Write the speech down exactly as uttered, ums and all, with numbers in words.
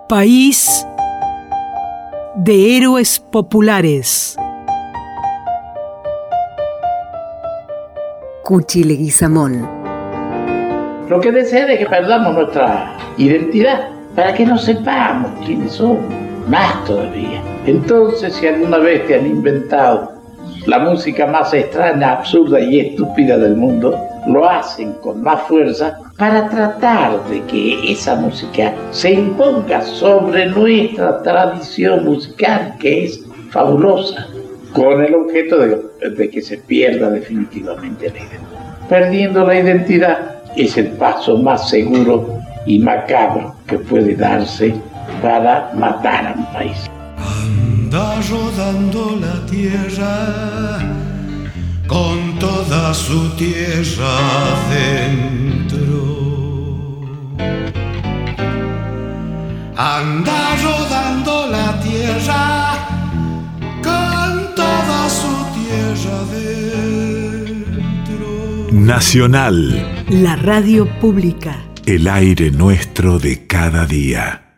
País de héroes populares. Cuchi Leguizamón. Lo que desea es que perdamos nuestra identidad, para que no sepamos quiénes somos, más todavía. Entonces, si alguna vez te han inventado la música más extraña, absurda y estúpida del mundo, lo hacen con más fuerza para tratar de que esa música se imponga sobre nuestra tradición musical, que es fabulosa, con el objeto de, de que se pierda definitivamente la identidad. Perdiendo la identidad es el paso más seguro y macabro que puede darse para matar a un país. Anda rodando la tierra con toda su tierra dentro. Anda rodando la tierra con toda su tierra dentro. Nacional. La radio pública. El aire nuestro de cada día.